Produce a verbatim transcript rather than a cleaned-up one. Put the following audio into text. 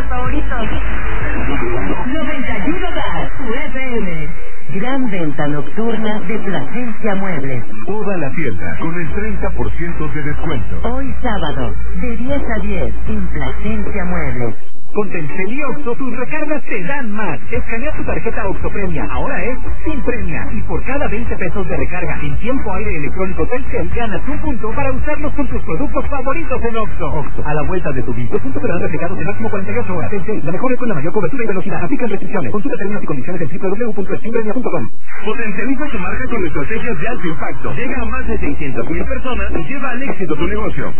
los favoritos. noventa y uno Gas, U F M. Gran venta nocturna de Plasencia Muebles. Toda la tienda con el treinta por ciento de descuento. Hoy sábado, de diez a diez, en Plasencia Muebles. Con Telcel y Oxxo, tus recargas te dan más. Escanea tu tarjeta Oxxo Premia. Ahora es sin premia. Y por cada veinte pesos de recarga en tiempo aire electrónico Telcel, ganas un punto para usarlos con tus productos favoritos en Oxxo. Oxxo, a la vuelta de tu vida. Los puntos serán replicados en máximo cuarenta y ocho horas. Telcel, la mejor red con la mayor cobertura y velocidad. Aplican restricciones. Consulta términos y condiciones en doble u doble u doble u punto eximpremia punto com. Potencializa tu marca con estrategias de alto impacto. Llega a más de seiscientas mil personas y lleva al éxito tu negocio.